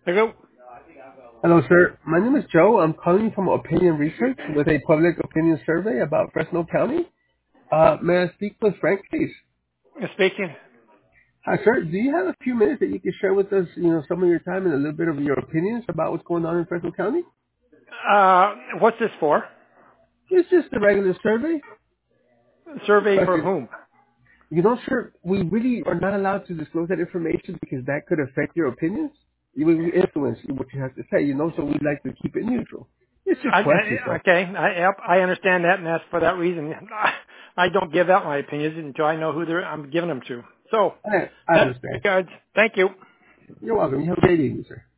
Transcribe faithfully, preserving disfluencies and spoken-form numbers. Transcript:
Hello. Hello, sir. My name is Joe. I'm calling you from Opinion Research with a public opinion survey about Fresno County. Uh, may I speak with Frank, please? Speaking. Hi, sir. Do you have a few minutes that you can share with us, you know, some of your time and a little bit of your opinions about what's going on in Fresno County? Uh, what's this for? It's just a regular survey. Survey But for it- whom? you know, sir, we really are not allowed to disclose that information because that could affect your opinions. You will influence what you have to say, you know, so we'd like to keep it neutral. It's just I, questions, I, sir. okay, I, yep, I understand that, and that's for that reason. I don't give out my opinions until I know who they're, I'm giving them to. So, I, I that's understand. regards. Thank you. You're welcome. You have a great evening, sir.